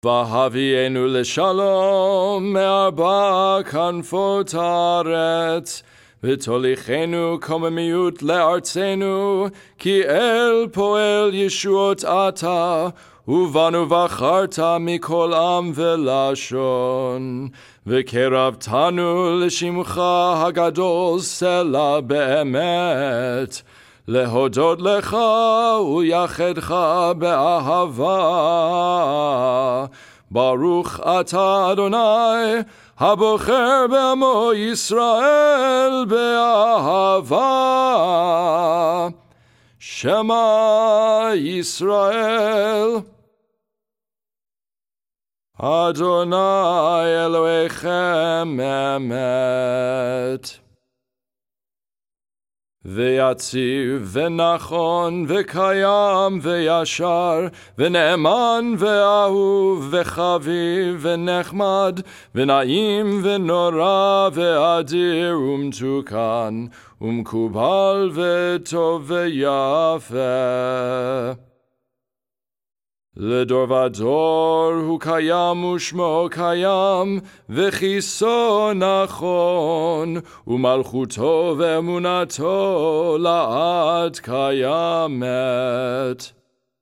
והביאנו לשלום מארבע כנפות הארץ, ותוליכנו קוממיות לארצנו, כי אל פועל ישועות אתה, ובנו בחרת מכל עם ולשון, וקרבתנו לשמך הגדול סלע באמת, להודות לך ויחדך באהבה. ברוך אתה אדוני, הבוחר בעמו ישראל באהבה. שמע ישראל, אדוני אלוהיכם אמת. ויציב ונכון וקיים וישר ונאמן ואהוב וחביב ונחמד ונעים ונורא ואדיר ומתוקן ומקובל וטוב ויפה. לדור ודור הוא קיים ושמו קיים, וכיסו נכון, ומלכותו ואמונתו לעד קיימת.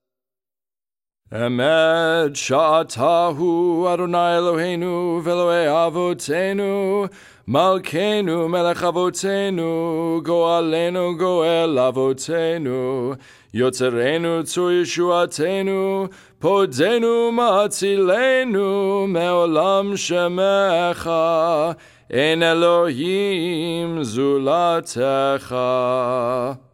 אמת שאתה הוא אדוני אלוהינו ואלוהי אבותינו, מלכנו מלך אבותינו, גואלנו גואל אבותינו, יוצרנו צור ישועתנו, פודנו מצילנו, מעולם שמך, אין אלוהים זולתך.